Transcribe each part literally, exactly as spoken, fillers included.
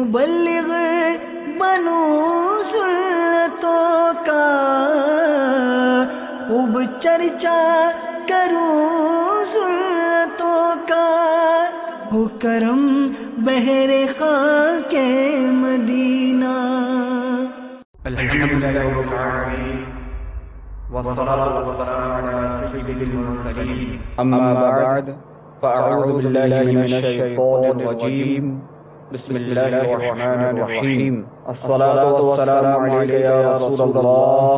مبلغ بنوں سنتوں کا خوب چرچا کروں سنتوں کا ہو کرم بہر خاک مدینہ. الحمدللہ رب العالمین والصلاة والسلام على سيد المرسلين. أما بعد فأعوذ بالله من الشيطان الرجيم. بسم الله الرحمن الرحيم. الصلاة والسلام عليك يا رسول الله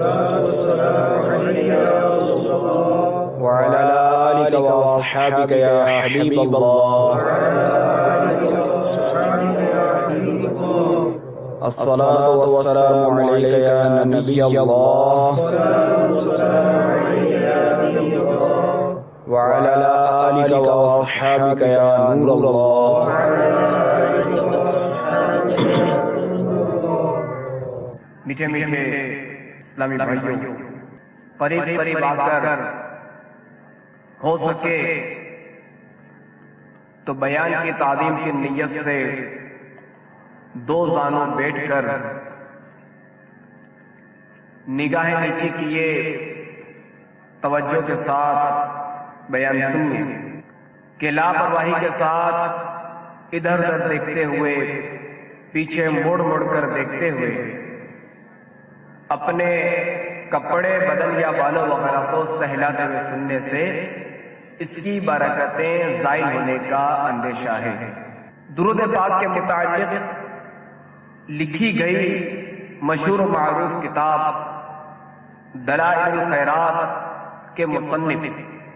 وعلى آلك وأصحابك يا حبيب الله. الصلاة والسلام عليك يا نبي الله وعلى آلك وأصحابك يا نور الله. میٹھے میٹھے اسلامی بھائیوں، قریب قریب آ کر ہو سکے تو بیان کی تعظیم کی نیت سے دو زانوں بیٹھ کر نگاہیں نیچے کیے توجہ کے ساتھ بیان سنیے کہ لاپرواہی کے ساتھ ادھر ادھر دیکھتے ہوئے، پیچھے مڑ مڑ کر دیکھتے ہوئے اپنے کپڑے بدن یا بالوں وغیرہ کو سہلاتے ہوئے سننے سے اس کی برکتیں ضائع ہونے کا اندیشہ ہے. درود پاک کے متعلق لکھی گئی مشہور و معروف کتاب دلائل الخیرات کے مصنف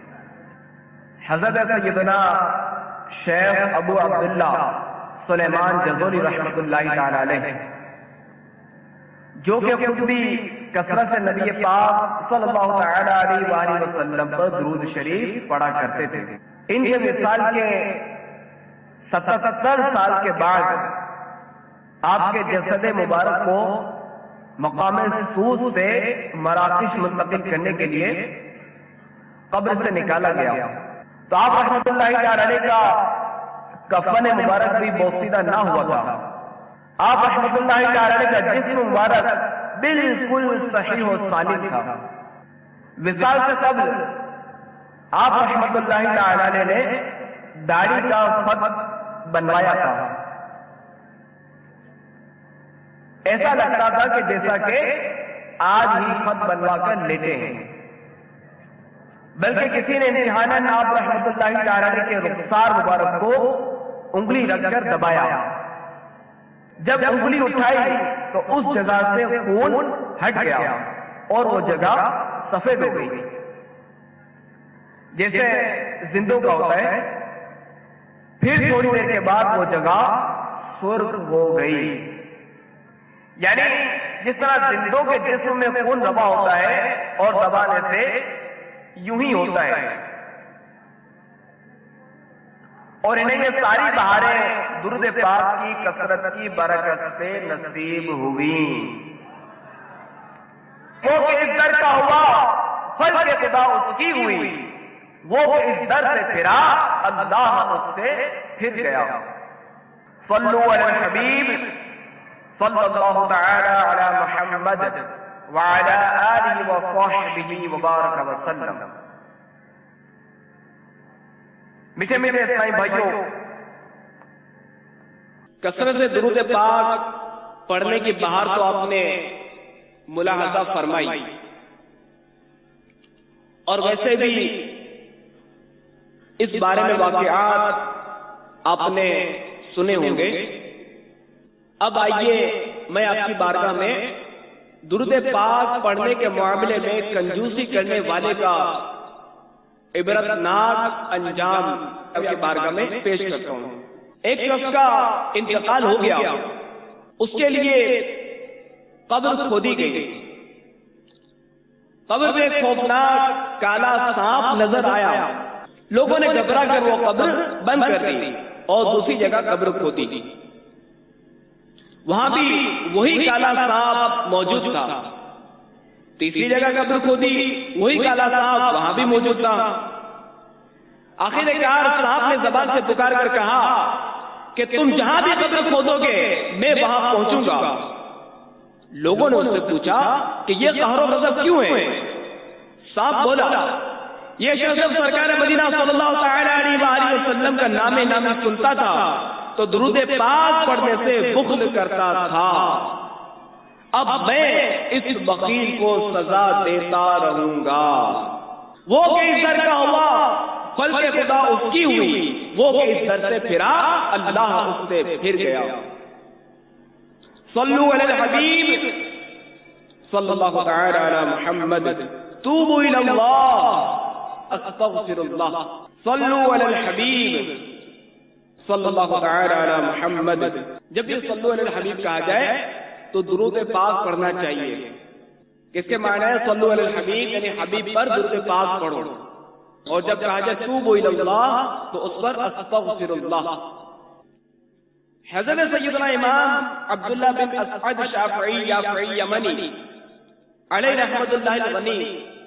حضرت سیدنا شیخ ابو عبداللہ سلیمان جزوری رحمۃ اللہ تعالی علیہ، جو کہ خود بھی کثرت سے نبی پاک صلی اللہ تعالی علیہ وآلہ وسلم پر درود شریف پڑھا کرتے تھے. ان کے وصال کے ستہتر سال کے بعد آپ کے جسد مبارک کو مقام سوز سے مراکش منتقل کرنے کے لیے قبر سے نکالا گیا. تو آپ رحمۃ اللہ تعالی علیہ کا کفن مبارک بھی بوسیدہ نہ ہوا تھا. آپ رحمۃ اللہ تعالی علیہ کا جسم مبارک بالکل صحیح و سالم تھا. وصال سے قبل آپ رحمۃ اللہ تعالی علیہ نے داڑھی کا خط بنوایا تھا. ایسا لگتا تھا کہ جیسا کہ آج ہی خط بنوا کر لیتے ہیں، بلکہ کسی نے امتحاناً آپ رحمۃ اللہ تعالی علیہ کے رخسار مبارک کو انگلی رکھ کر دبایا. جب انگلی اٹھائی تو اس جگہ سے خون ہٹ گیا اور وہ جگہ سفید ہو گئی، جیسے زندوں کا ہوتا ہے. پھر تھوڑی دیر کے بعد وہ جگہ سرخ ہو گئی. یعنی جس طرح زندوں کے جسم میں خون دبا ہوتا ہے اور دبانے سے یوں ہی ہوتا ہے، اور انہیں یہ ساری بہاریں درود پاک کی کثرت کی برکت سے نصیب ہوئی. وہ کہ اس در کا ہوا پھل کے خدا اس کی ہوئی، وہ کہ اس در سے پھرا اللہ اس سے پھر گیا. صلو علی الحبیب صلی اللہ تعالی علی محمد وعلی آلہ وصحبہ وبارک وسلم. میٹھے میٹھے اسلامی بھائیوں، کثرت سے درود پاک پڑھنے کی بہار تو آپ نے ملاحظہ فرمائی، اور ویسے بھی اس بارے میں واقعات آپ نے سنے ہوں گے. اب آئیے میں آپ کی بارگاہ میں درود پاک پڑھنے کے معاملے میں کنجوسی کرنے والے کا عبرتناک انجام کی بارگاہ میں پیش کرتا ہوں. ایک شخص کا انتقال ہو گیا، اس کے لیے قبر کھودی گئی. قبر میں خوفناک کالا سانپ نظر آیا. لوگوں نے گھبرا کر وہ قبر بند کر دی اور دوسری جگہ قبر کھودی. وہاں بھی وہی کالا سانپ موجود تھا. تیسری جگہ قبر کھودی، وہی کالا سانپ وہاں بھی موجود تھا. آخر کار سانپ نے زبان سے پکار کر کہا کہ تم جہاں بھی قبر کھودو گے میں وہاں پہنچوں گا۔ لوگوں نے اس سے پوچھا کہ یہ قہر و غضب کیوں ہے؟ صاحب بولا یہ شخص سرکار مدینہ صلی اللہ تعالی علیہ وآلہ وسلم کا نام نامی سنتا تھا تو درود پاک پڑھنے سے بخل کرتا تھا، اب میں اس بخیل کو سزا دیتا رہوں گا۔ وہ کس در کا ہوا پھل کے خدا اس کی ہوئی، وہ کس در سے پھرا اللہ اس سے پھر گیا۔ صلو علی الحبیب صلی اللہ تعالی علی محمد، توبوا الی اللہ استغفر اللہ، صلو علی الحبیب صلی اللہ تعالی علی محمد۔ جب بھی صلو علی الحبیب کہا جائے تو درود پاک پڑھنا چاہیے۔ اس کے معنی ہے صلو علی الحبیب یعنی حبیب پر درود پاک پڑھو، اور جب کہا جائے توبوا الی اللہ تو اس پر استغفر اللہ۔ حضرت سیدنا امام عبداللہ بن اسعد شافعی یافعی یمنی علیہ رحمت اللہ الغنی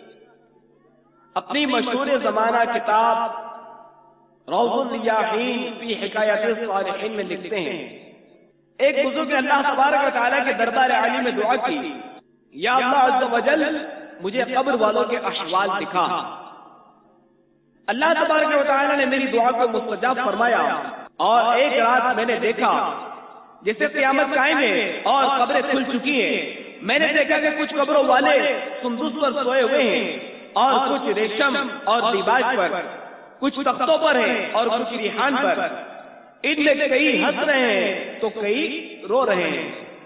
اپنی مشہور زمانہ کتاب روض الریاحین فی حکایات الصالحین میں لکھتے ہیں، ایک بزرگ نے اللہ تبارک و تعالیٰ کے دربار عالی میں دعا کی، یا اللہ عز و جل مجھے قبر والوں کے احوال دکھا۔ اللہ تبارک و تعالیٰ نے میری دعا کو مستجاب فرمایا، اور ایک رات میں نے دیکھا جیسے قیامت قائم ہے اور قبریں کھل چکی ہیں۔ میں نے دیکھا کہ کچھ قبروں والے سندس پر سوئے ہوئے ہیں، اور کچھ ریشم اور دیباج پر، کچھ تختوں پر ہیں اور کچھ ریحان پر۔ ان میں کئی ہنس رہے ہیں تو کئی رو رہے ہیں۔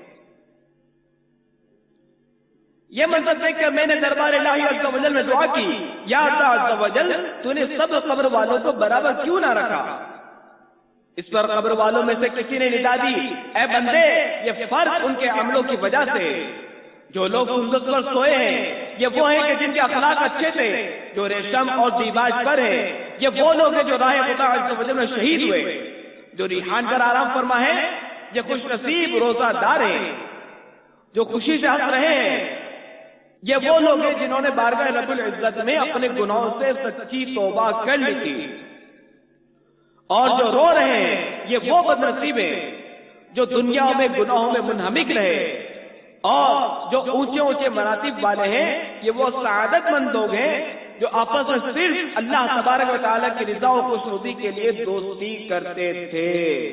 یہ منظر دیکھ کر میں نے دربار الہی عز و جل میں دعا کی، یا اللہ عز و جل تو نے سب قبر والوں کو برابر کیوں نہ رکھا؟ اس پر قبر والوں میں سے کسی نے ندا دی، اے بندے یہ فرق ان کے عملوں کی وجہ سے، جو لوگ سندس پر سوئے ہیں یہ وہ ہیں کہ جن کے اخلاق اچھے تھے، جو ریشم اور دیباج پر ہیں یہ وہ لوگ ہیں جو راہ خدا عز و جل میں شہید ہوئے، جو ریحان پر آرام فرما ہے یہ خوش نصیب روزہ دار ہیں، جو خوشی سے ہنس رہے ہیں یہ وہ لوگ ہیں جنہوں نے بارگاہ رب العزت میں اپنے گناہوں سے سچی توبہ کر لی تھی، اور جو رو رہے ہیں یہ وہ بد نصیب ہیں جو دنیا میں گناہوں میں منہمک رہے، اور جو اونچے اونچے مراتب والے ہیں یہ وہ سعادت مند لوگ ہیں جو آپس میں صرف اللہ تبارک و تعالیٰ کی رضا و خوشنودی کے لیے دوستی کرتے تھے۔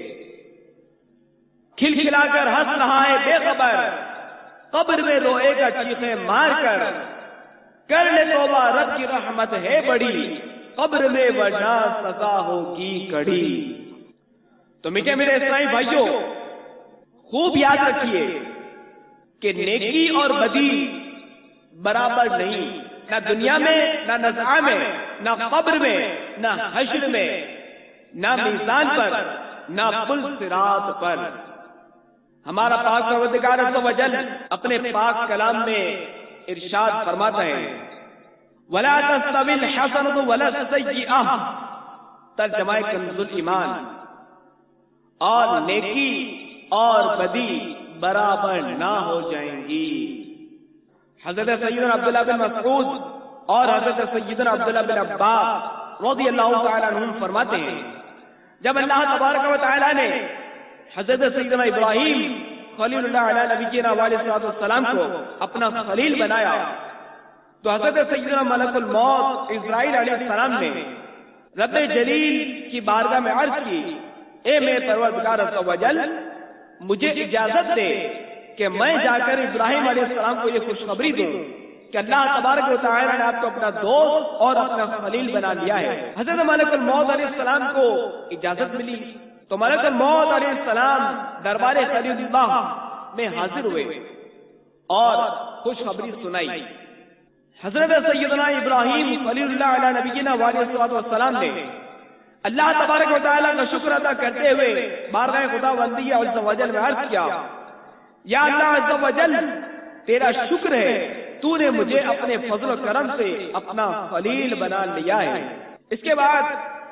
کھل کھلا کر ہنس رہا ہے بے خبر، قبر میں روئے گا چیخیں مار کر، کر لے توبہ رب کی رحمت ہے بڑی، قبر میں ورنہ سزا ہوگی کڑی۔ تو میٹھے میرے اسلامی بھائیوں خوب یاد رکھیے کہ نیکی اور بدی برابر نہیں، نہ دنیا میں نہ نزعہ میں نہ قبر میں نہ حشر میں نہ میزان پر نہ پل صراط پر۔ ہمارا پاک پروردگار عز و جل اپنے پاک کلام میں ارشاد فرماتا ہے وَلَا تَسْتَوِي الْحَسَنَةُ وَلَا السَّيِّئَةُ، ترجمہ کنز الایمان، اور نیکی اور بدی برابر نہ ہو جائیں گی۔ حضرت سیدنا عبداللہ بن مسعود اور حضرت سیدنا عبداللہ بن عباس رضی اللہ تعالیٰ عنہم فرماتے ہیں جب اللہ تبارک و تعالیٰ نے حضرت سیدنا ابراہیم خلیل اللہ علیہ نبینا علیہ السلام کو اپنا خلیل بنایا تو حضرت سیدنا ملک الموت اسرائیل علیہ السلام نے رب جلیل کی بارگاہ میں عرض کی، اے میرے پروردگار عز و جل مجھے اجازت دے کہ میں جا کر ابراہیم علیہ السلام کو یہ خوشخبری دوں کہ اللہ تبارک و تعالی نے آپ کو اپنا دوست اور اپنا خلیل بنا لیا ہے۔ حضرت ملک الموت علیہ السلام کو اجازت ملی تو ملک الموت علیہ السلام دربار خلیل اللہ میں حاضر ہوئے اور خوشخبری سنائی۔ حضرت سیدنا ابراہیم خلیل اللہ علیہ نبینا علیہ السلام نے اللہ تبارک و تعالیٰ کا شکر ادا کرتے ہوئے بارگاہ خدا بندی عز و جل میں عرض کیا، یا اللہ عز و جل تیرا شکر ہے تو نے مجھے اپنے فضل و کرم سے اپنا خلیل بنا لیا ہے۔ اس کے بعد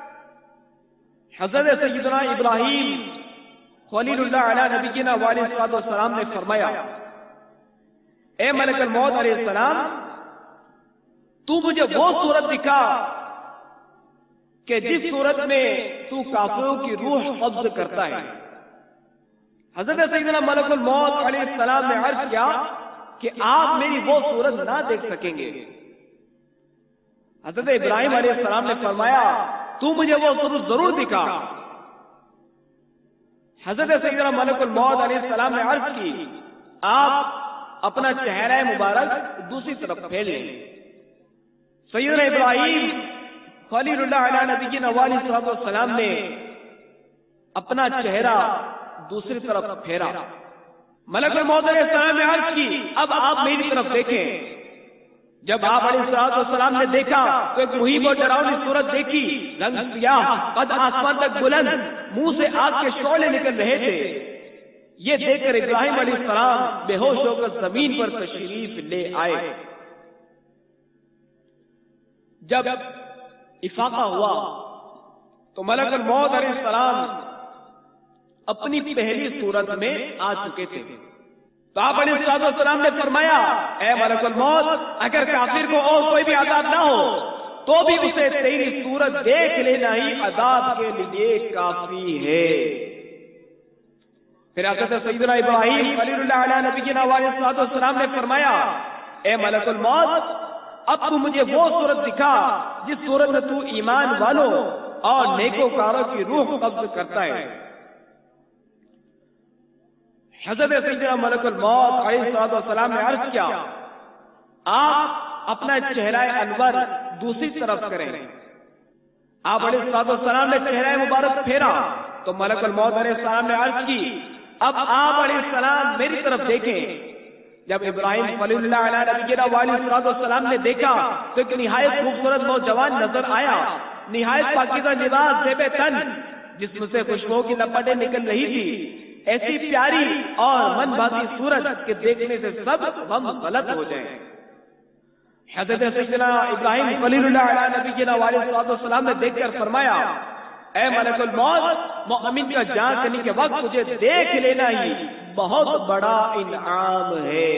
حضرت سیدنا ابراہیم خلیل اللہ علیہ نبینا علیہ السلام نے فرمایا، اے ملک الموت علیہ السلام تو مجھے وہ صورت دکھا کہ جس صورت میں تو کافروں کی روح قبض کرتا ہے۔ حضرت سیدنا ملک الموت علیہ السلام نے عرض کیا کہ آپ میری وہ صورت نہ دیکھ سکیں گے. حضرت ابراہیم علیہ السلام نے فرمایا تو مجھے وہ صورت ضرور دکھا. حضرت سیدنا ملک الموت علیہ السلام نے عرض کی آپ اپنا چہرہ مبارک دوسری طرف پھیر لیں. سیدنا ابراہیم خلیل اللہ علیہ نبی علیہ السلام نے اپنا چہرہ دوسری طرف پھیرا. ملک الموت علیہ السلام نے عرض کی اب آپ میری طرف دیکھیں. جب آپ علیہ السلام نے دیکھا تو ایک مہیب اور ڈراؤنی صورت دیکھی، رنگ سیاہ، قد آسمان تک بلند، منہ سے آگ کے شعلے نکل رہے تھے. یہ دیکھ کر ابراہیم علیہ السلام بے ہوش ہو کر زمین پر تشریف لے آئے. جب افاقہ ہوا تو ملک الموت علیہ السلام اپنی پہلی صورت میں آ چکے تھے. تو آپ علیہ السلام نے فرمایا اے ملک الموت، اگر کافر کو اور کوئی بھی عذاب نہ ہو تو بھی اسے تیری صورت دیکھ لینا ہی عذاب کے لیے کافی ہے. پھر حضرت سیدنا ابراہیم خلیل اللہ علیہ نبی علیہ السلام نے فرمایا اے ملک الموت، اب تو مجھے وہ صورت دکھا جس صورت میں تو ایمان والوں اور نیکوکاروں کی روح قبض کرتا ہے. حضرت سیدنا ملک الموت علیہ السلام نے عرض کیا آپ اپنا چہرہ انور دوسری طرف کریں. آپ علیہ السلام نے چہرہ مبارک پھیرا تو ملک الموت علیہ السلام نے عرض کی اب آپ علیہ السلام میری طرف دیکھیں. جب ابراہیم خلیل اللہ علیہ نبی علیہ السلام نے دیکھا تو ایک نہایت خوبصورت نوجوان نظر آیا، نہایت پاکیزہ لباس زیب تن، جسم سے خوشبو کی لپٹیں نکل رہی تھی. ایسی پیاری اور من بھاتی صورت کے دیکھنے سے سب غم غلط ہو جائیں. حضرت سیدنا ابراہیم خلیل اللہ علیہ نبی علیہ السلام نے دیکھ کر فرمایا اے ملک الموت، مومن کا جان کرنے کے وقت مجھے دیکھ لینا ہی بہت بڑا انعام ہے.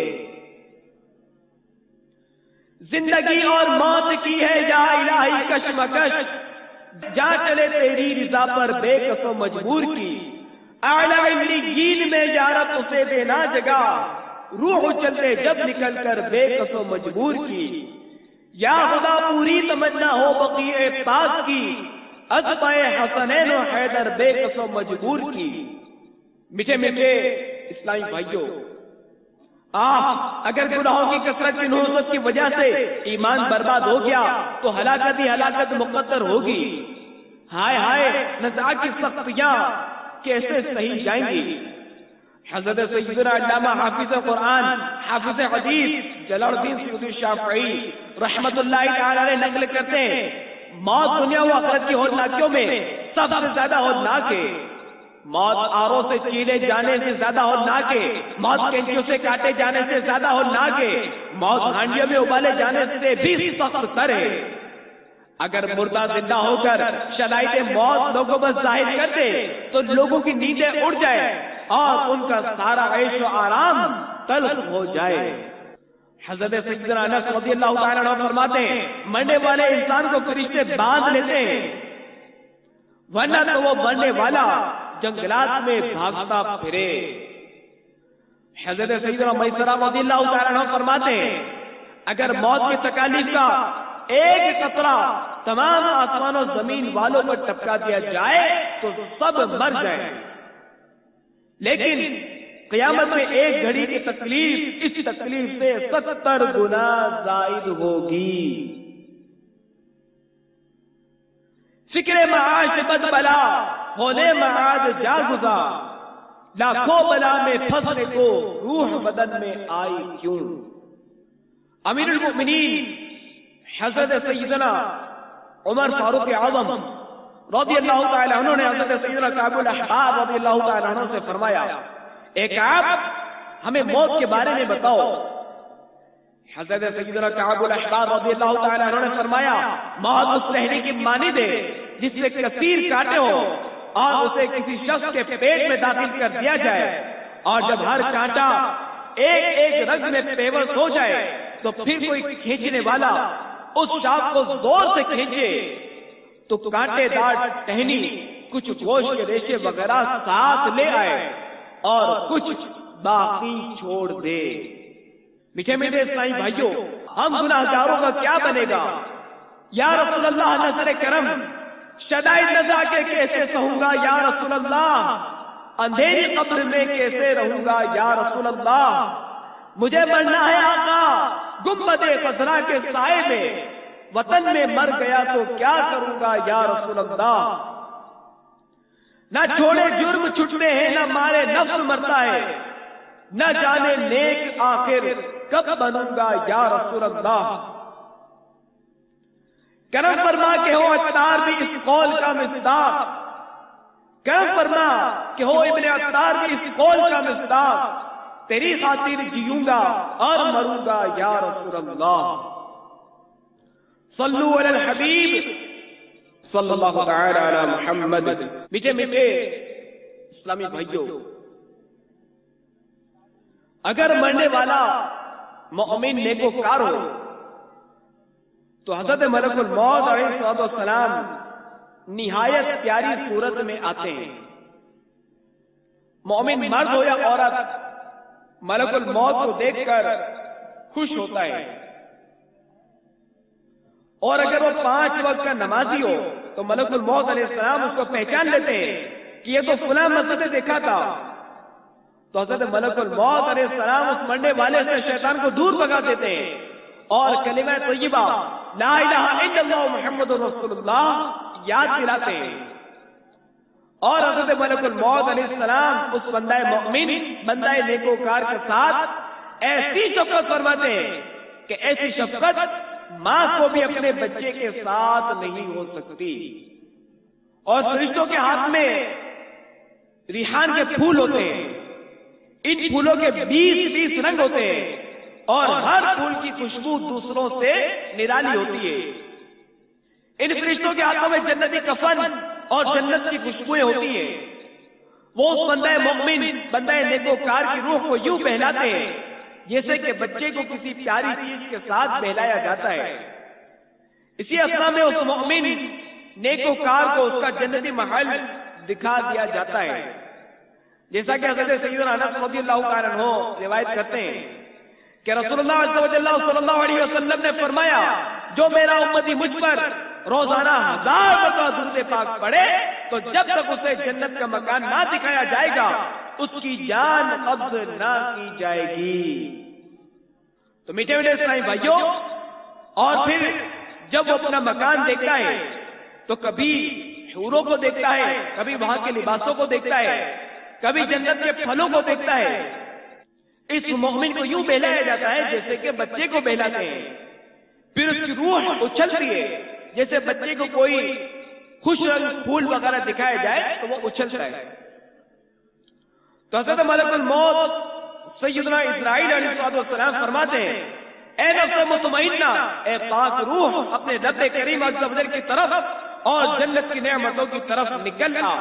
زندگی اور موت کی ہے یا الہی کشمکش، جا چلے تیری رضا پر بے کس و مجبور کی. اعلیٰ علیین میں یارب اسے دینا جگہ، روح چلے جب نکل کر بے کس و مجبور کی. یا خدا پوری تمنا ہو بقیع پاک کی، ازبائے حسنین و حیدر بے کس و مجبور کی. میٹھے میٹھے اسلامی بھائیوں، آپ اگر گناہوں کی کثرت کی نحوست کی وجہ سے ایمان برباد ہو گیا تو ہلاکت ہی ہلاکت مقدر ہوگی. ہائے ہائے نزاع کی سختیاں کیسے سہی جائیں گی. حضرت سیدنا علامہ حافظ قرآن، حافظ حدیث جلال الدین سیوطی شافعی رحمت اللہ تعالی علیہ نقل کرتے ہیں موت دنیا و آخرت کی ہولناکیوں میں سب سے زیادہ ہولناک ہے. موت آروں سے چیلے جانے سے زیادہ ہولناک ہے. موت کینچیوں سے کاٹے جانے سے زیادہ ہولناک ہے. موت ہانڈیوں میں ابالے جانے سے بھی سخت تر ہے. اگر مردہ زندہ ہو کر شدائد موت لوگوں پر ظاہر کر دے تو لوگوں کی نیندیں اڑ جائے اور ان کا سارا عیش و آرام تلخ ہو جائے. حضرت سیدنا انس رضی اللہ تعالیٰ عنہ فرماتے ہیں مرنے والے انسان کو فرشتے باندھ لیتے ہیں، ورنہ تو وہ مرنے والا جنگلات میں بھاگتا پھرے. حضرت سیدنا میسرہ رضی اللہ تعالیٰ عنہ فرماتے ہیں اگر موت کی تکالیف کا ایک قطرہ تمام آسمان و زمین والوں پر ٹپکا دیا جائے تو سب مر جائیں، لیکن قیامت میں ایک گھڑی کی تکلیف اس تکلیف سے ستر گنا زائد ہوگی. فکر معاش بد بلا ہونے معاد جا گزار، لاکھوں بلا میں پھنسنے کو روح بدن میں آئی کیوں. امیر المؤمنین حضرت سیدنا عمر فاروق اعظم رضی اللہ تعالی عنہ نے حضرت سیدنا کعب الاحبار رضی اللہ تعالی عنہ سے فرمایا اے کعب ہمیں موت کے بارے میں بتاؤ. حضرت سیدنا کعب الاحبار رضی اللہ تعالی عنہ نے فرمایا موت اس رہنے کی مانند ہے جس میں کثیر کانٹے ہو اور اسے کسی شخص کے پیٹ میں داخل کر دیا جائے اور جب ہر کانٹا ایک ایک رگ میں پیوست ہو جائے تو پھر کوئی کھینچنے والا اس شاخ کو زور سے کھینچے تو کانٹے دار ٹہنی کچھ گوشت کے ریشے وغیرہ ساتھ لے آئے. اور کچھ باقی چھوڑ دے۔ میٹھے میٹھے اسلامی بھائیوں، ہم گناہگاروں کا کیا بنے گا؟ یا رسول اللہ نظر کرم، شدائد نزا کے کیسے سہوں گا یا رسول اللہ، اندھیری قبر میں کیسے رہوں گا یا رسول اللہ، مجھے مرنا ہے آقا گنبد خضرا کے سائے میں، وطن میں مر گیا تو کیا کروں گا یا رسول اللہ، نہ چھوڑے جرم چھٹتے ہیں نہ مارے نفس مرتا ہے، نہ جانے نیک آخر کب بنوں گا یا رسول اللہ، کرم فرما کہ ہو عطار بھی اس قول کا مصداق، کرم فرما کہ ہو ابن عطار بھی اس قول کا مصداق، تیری خاطر جیوں گا اور مروں گا یا رسول اللہ، صلو علی الحبیب صلی اللہ تعالی علی محمد۔ میٹھے میٹھے اسلامی بھائیوں، اگر مرنے والا مومن نیکوکار ہو تو حضرت ملک الموت علیہ الصلوۃ والسلام نہایت پیاری صورت میں آتے ہیں۔ مومن مرد ہو یا عورت ملک الموت کو دیکھ کر خوش ہوتا ہے، اور اگر وہ پانچ وقت کا نمازی ہو تو ملک الموت علیہ السلام اس کو پہچان لیتے ہیں کہ یہ تو فلاں مسجد میں دیکھا تھا، تو حضرت ملک الموت علیہ السلام اس مرنے والے سے شیطان کو دور بھگا دیتے ہیں اور کلمہ طیبہ لا الہ الا اللہ محمد رسول اللہ یاد دلاتے ہیں، اور حضرت ملک الموت علیہ السلام اس بندہ مومن بندہ نیکوکار کے ساتھ ایسی شفقت فرماتے ہیں کہ ایسی شفقت ماں کو بھی اپنے بچے کے ساتھ نہیں ہو سکتی، اور فرشتوں کے ہاتھ میں ریحان کے پھول ہوتے ہیں، ان پھولوں کے بیس بیس رنگ ہوتے ہیں، اور ہر پھول کی خوشبو دوسروں سے نرالی ہوتی ہے، ان فرشتوں کے ہاتھوں میں جنتی کفن اور جنت کی خوشبوئیں ہوتی ہیں، وہ اس بندہ مومن بندہ نیکوکار کی روح کو یوں بہلاتے ہیں جیسے کہ بچے کو کسی پیاری چیز کے ساتھ بہلایا جاتا ہے۔ اسی اثنا میں اس مومن نیکوکار کو اس کا جنتی محل دکھا دیا جاتا ہے، جیسا کہ حضرت سیدنا انس رضی اللہ تعالیٰ عنہ روایت کرتے ہیں کہ رسول اللہ صلی اللہ علیہ وسلم نے فرمایا، جو میرا امتی مجھ پر روزانہ ہزار مرتبہ درود پاک پڑھے تو جب تک اسے جنت کا مکان نہ دکھایا جائے گا اس کی جان قبض نہ کی جائے گی۔ تو میٹھے میٹھے اسلامی بھائیوں، اور پھر جب وہ اپنا مکان دیکھتا ہے تو کبھی حوروں کو دیکھتا ہے، کبھی وہاں کے لباسوں کو دیکھتا ہے، کبھی جنت کے پھلوں کو دیکھتا ہے، اس مومن کو یوں بہلایا جاتا ہے جیسے کہ بچے کو بہلاتے ہیں، پھر اس کی روح اچھلتی ہے جیسے بچے کو کوئی خوش رنگ پھول وغیرہ دکھایا جائے تو وہ اچھلتا ہے۔ تو حضرت ملک الموت سیدنا اسرائیل علیہ السلام فرماتے ہیں، اے نفس مطمئنہ، اے پاک روح اپنے رب کریم عز و جل کی طرف اور جنت کی نعمتوں کی طرف نکل آ۔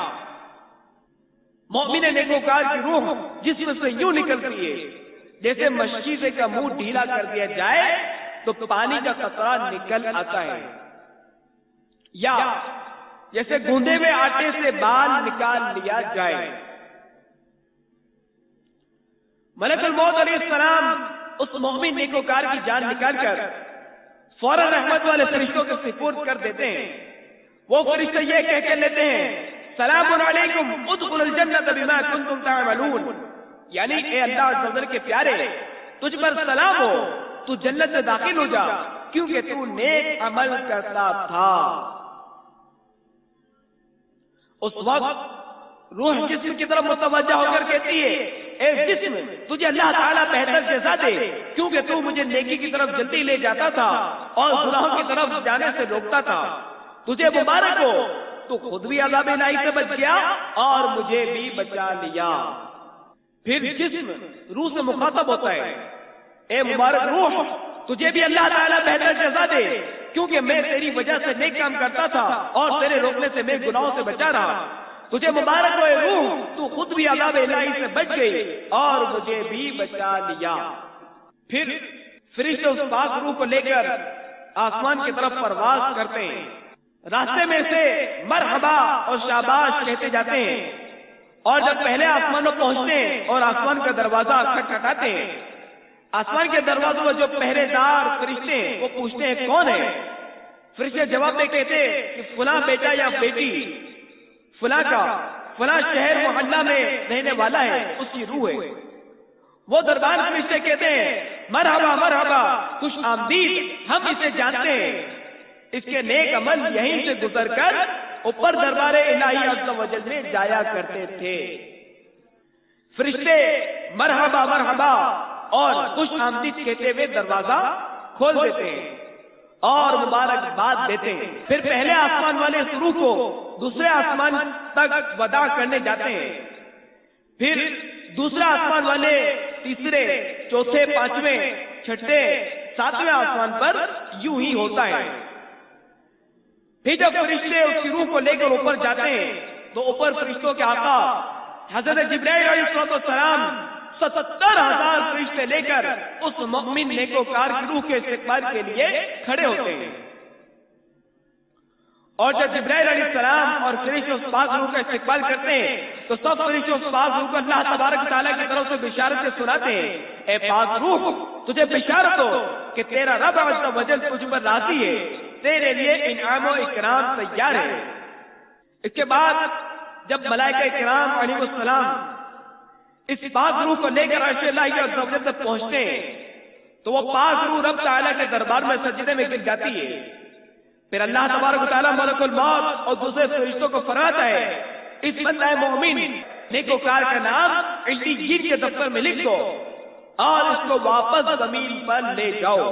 مومن نیکوکار کی روح جسم سے یوں نکلتی ہے جیسے مشکیزے کا منہ ڈھیلا کر دیا جائے تو پانی کا قطرہ نکل آتا ہے، یا جیسے گوندے ہوئے آٹے سے بال نکال لیا جائے۔ ملک الموت علیہ السلام اس مومن نیکوکار کی جان نکال کر فوراً رحمت والے فرشتوں کے سپرد کر دیتے ہیں۔ وہ فرشتے یہ کہہ کے لیتے ہیں، سلام علیکم ادخلوا الجنۃ بما کنتم تعملون، یعنی اے اللہ عز و جل کے پیارے، تجھ پر سلام ہو، تو جنت میں داخل ہو جا کیونکہ تو نیک عمل کرتا تھا۔ اس وقت روح جسم کی طرف متوجہ ہو کر کہتی ہے، اے جسم تجھے اللہ تعالیٰ بہتر جزا دے کیونکہ تو مجھے نیکی کی طرف جلدی لے جاتا تھا اور گناہوں کی طرف جانے سے روکتا تھا، تجھے مبارک ہو، تو خود بھی عذاب الہی سے بچ گیا اور مجھے بھی بچا لیا۔ پھر جسم روح سے مخاطب ہوتا ہے، اے مبارک روح تجھے بھی اللہ تعالیٰ بہتر جزا دے کیونکہ میں تیری وجہ سے نیک کام کرتا تھا اور تیرے روکنے سے میں گناہوں سے بچا رہا، تجھے مبارک ہو اے روح تو خود بھی عذاب الہی سے بچ گئی اور مجھے بھی بچا لیا۔ پھر فرشتے اس پاک روح کو لے کر آسمان کی طرف پرواز کرتے ہیں، راستے میں سے مرحبا اور شاباش کہتے جاتے ہیں، اور جب پہلے آسمان میں پہنچتے ہیں اور آسمان کا دروازہ کھٹکھٹاتے ہیں، آسمان کے دروازوں میں جو پہرے دار فرشتے ہیں وہ پوچھتے ہیں کون ہے؟ فرشتے جواب میں کہتے ہیں کہ فلاں بیٹا یا بیٹی فلاں کا فلاں شہر محلہ میں رہنے والا ہے، اس کی روح ہے۔ وہ دربار فرشتے کہتے ہیں مرحبا مرحبا، خوش آمدید، ہم اسے جانتے ہیں، اس کے نیک عمل یہیں سے گزر کر اوپر دربار الہی عز و جل میں جایا کرتے تھے۔ فرشتے مرحبا مرحبا اور خوش آمدید کہتے ہوئے دروازہ کھول دیتے ہیں اور مبارکباد دیتے ہیں۔ پھر پہلے آسمان والے اس روح کو دوسرے آسمان تک وداع کرنے جاتے ہیں، پھر دوسرے آسمان والے تیسرے، چوتھے، پانچویں، چھٹے، ساتویں آسمان پر یوں ہی ہوتا ہے۔ پھر جب فرشتے اس کی روح کو لے کر اوپر جاتے ہیں تو اوپر فرشتوں کے آقا حضرت جبرائیل علیہ السلام ستر ہزار فرشتے لے کر اس مؤمن نیکوکار کی روح کے استقبال کے لیے کھڑے ہوتے ہیں، اور جب جبرائیل علیہ السلام اور فرشتے اس پاک روح کا استقبال کرتے ہیں تو سب فرشتے اس پاک روح کو اللہ تبارک تعالیٰ کی طرف سے بشارت سے سناتے ہیں، اے پاک روح تجھے بشارت ہو کہ تیرا رب عز و جل تجھ پر راضی ہے، تیرے لیے انعام و اکرام تیار ہے۔ اس کے بعد جب ملائکہ کرام علیہ السلام اس پاک روح کو لے کر عرش اللہ عز و جل تک پہنچتے ہیں تو وہ پاک روح رب تعالیٰ کے دربار میں سجدے میں گر جاتی ہے۔ پھر اللہ تبارک و تعالیٰ ملک الموت اور دوسرے فرشتوں کو فرماتا ہے اس بندہ مومن نیکوکار کا نام علیین کے دفتر میں لکھ دو اور اس کو واپس زمین پر لے جاؤ۔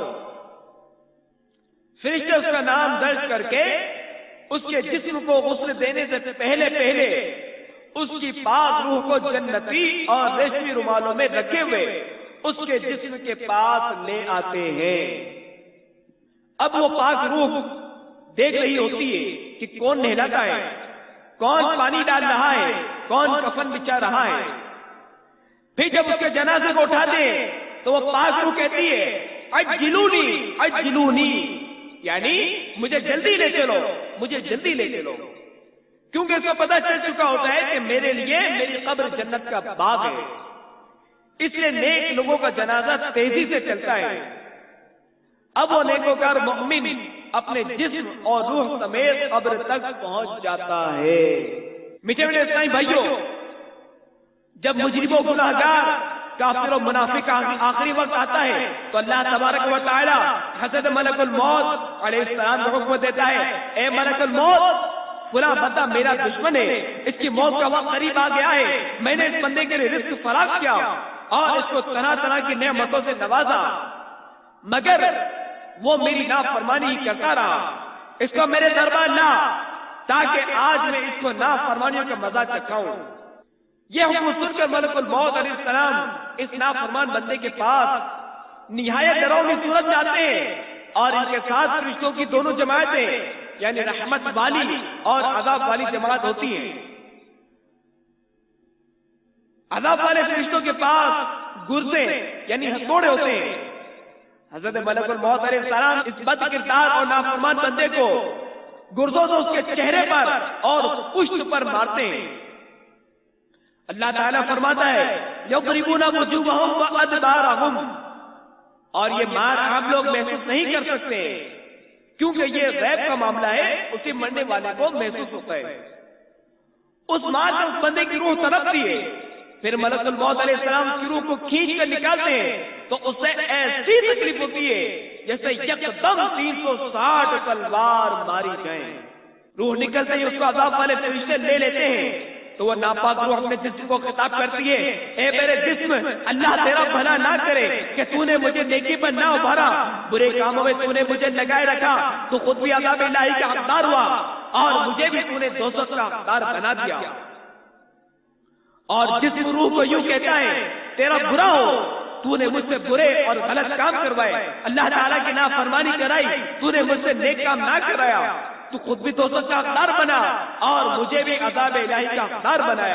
فرشتے اس کا نام درج کر کے اس کے جسم کو غسل دینے سے پہلے پہلے اس کی پاک روح کو جنتی اور ریشمی رومالوں میں رکھے ہوئے اس کے جسم کے پاس لے آتے ہیں۔ اب وہ پاک روح دیکھ رہی ہوتی ہے کہ کون نہلاتا ہے، کون پانی ڈال رہا ہے، کون کفن بچھا رہا ہے۔ پھر جب اس کے جنازے کو اٹھاتے ہیں تو وہ پاک روح کہتی ہے اجلونی اجلونی، یعنی مجھے جلدی لے چلو، مجھے جلدی لے چلو، کیونکہ اس کو پتا چل چکا ہوتا ہے کہ میرے لیے میری قبر جنت کا باغ ہے، اس لیے نیک لوگوں کا جنازہ تیزی سے چلتا ہے۔ اب وہ نیکوکار مؤمن اپنے جسم اور روح سمیت قبر تک پہنچ جاتا ہے۔ میٹھے میٹھے اسلامی بھائیوں، جب مجرم و گناہگار کافر و منافق آخری وقت آتا ہے تو اللہ تبارک و تعالی حضرت ملک الموت علیہ السلام کو حکم دیتا ہے، اے ملک الموت فلاں بندہ میرا دشمن ہے، اس کی موت کا وقت قریب آ گیا ہے، میں نے اس بندے کے لیے رزق فراخ کیا اور اس کو طرح طرح کی نعمتوں سے نوازا، مگر وہ میری نافرمانی ہی کرتا رہا، اس کو میرے دربار لا تاکہ آج میں اس کو نافرمانیوں کا مزہ چکھاؤں۔ یہ حکم سن کر ملک الموت علیہ السلام اس نافرمان بندے کے پاس نہایت ڈراؤنی صورت میں آتے ہیں اور ان کے ساتھ فرشتوں کی دونوں جماعتیں یعنی رحمت والی اور عذاب والی جماعت ہوتی ہیں۔ عذاب والے فرشتوں کے پاس گرزے یعنی ہتھوڑے ہوتے ہیں۔ حضرت ملک الموت علیہ السلام اس بد کردار اور نافرمان بندے کو گرزوں سے اس کے چہرے پر اور پشت پر مارتے ہیں۔ اللہ تعالیٰ فرماتا ہے یضربون وجوہہم وادبارہم، اور یہ مار ہم لوگ محسوس نہیں کر سکتے کیونکہ یہ غیب کا معاملہ ہے، اسی مرنے والے کو محسوس ہوتا ہے۔ اس مار سے اس بندے کی روح تڑپتی ہے، پھر ملک الموت علیہ السلام کی روح کو کھینچ کر نکالتے ہیں تو اسے ایسی تکلیف ہوتی ہے جیسے یکدم تین سو ساٹھ تلوار ماری جائیں۔ روح نکلتے ہی اس کو عذاب والے فرشتے لے لیتے ہیں تو وہ ناپاک روح اپنے جسم کو خطاب کرتی ہے، اے میرے جسم اللہ تیرا بھلا نہ کرے کہ تو نے مجھے نیکی پر نہ ابھارا، برے کاموں میں تو نے مجھے لگائے رکھا، تو خود بھی عذاب الہی کا حقدار ہوا اور مجھے بھی تو نے دوزخ کا حقدار بنا دیا۔ اور جسم روح کو یوں کہتا ہے تیرا برا ہو، تو نے مجھ سے برے اور غلط کام کروائے، اللہ تعالیٰ کی نافرمانی کرائی، تو نے مجھ سے نیک کام نہ کرایا، تو خود بھی دوزخ کا حقدار بنا اور مجھے بھی عذاب الہی کا حقدار بنایا۔